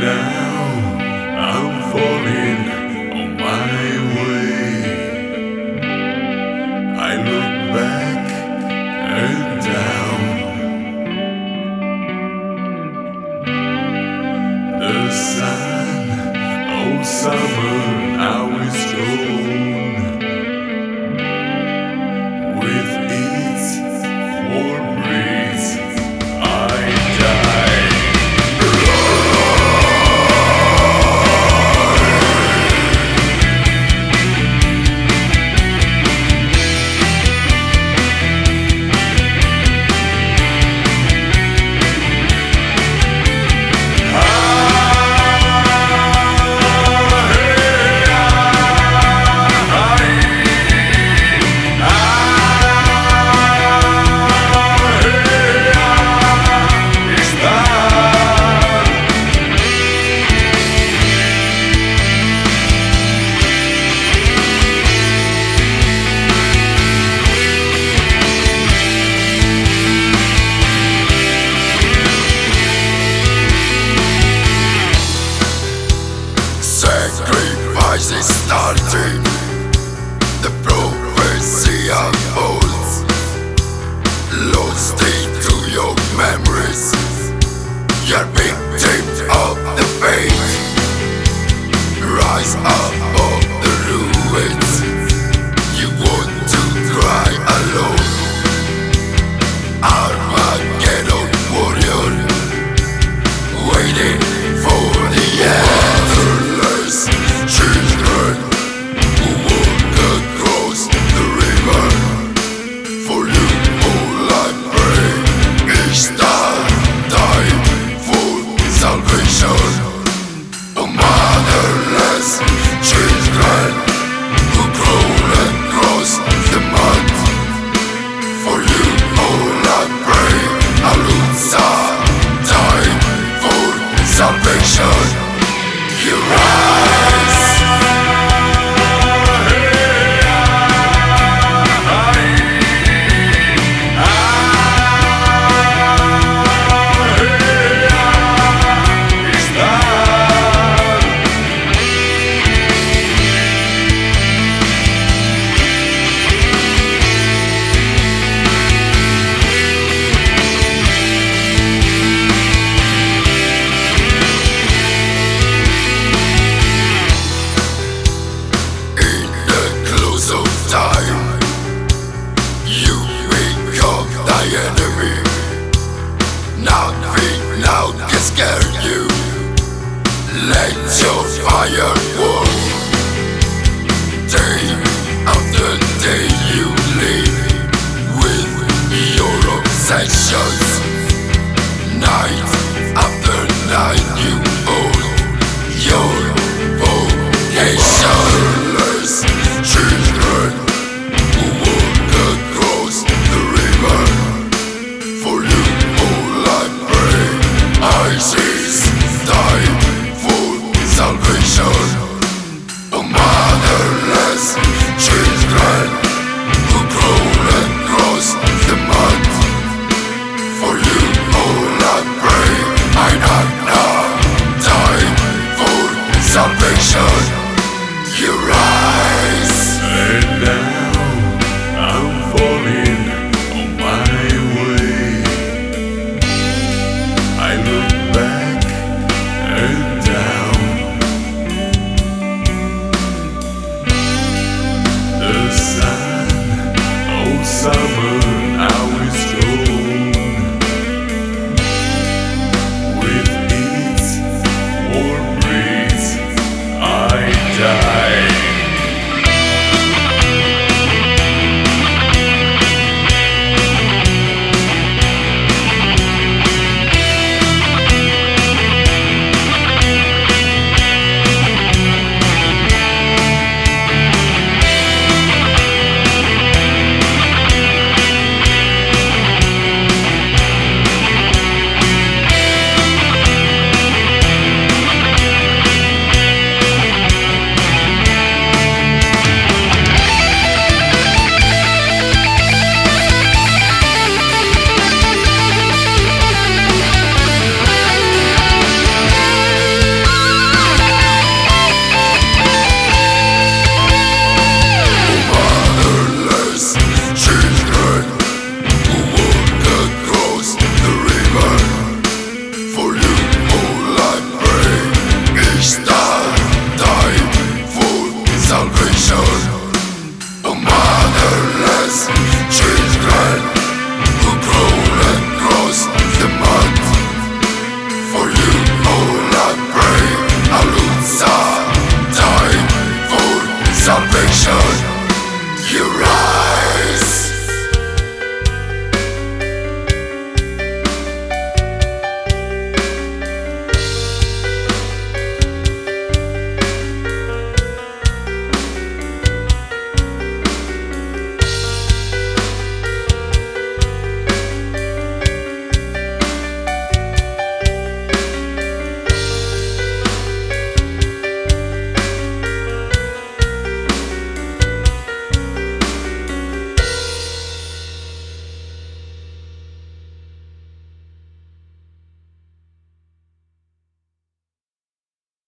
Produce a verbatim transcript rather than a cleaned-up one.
now I'm falling on my way. I look back and down. The sun, oh summer, now is gone. With its warm breeze, I die. Sacrifices starting, the prophecy unfolds, lost into your memories. You're victims of the fate. Rise above the ruins. You want to cry alone. Armageddon warrior, waiting for the end. Children who walk across the river, for you all I pray each time for salvation. Oh motherless children who crawl across the mud, for you all I pray Alusa time for salvation. You rise. Enemy, nothing now can scare you. Let your fire walk. Day after day you live with your obsessions. Night after night you hold your vocation. Children who walk across the river, for you all I pray, I see.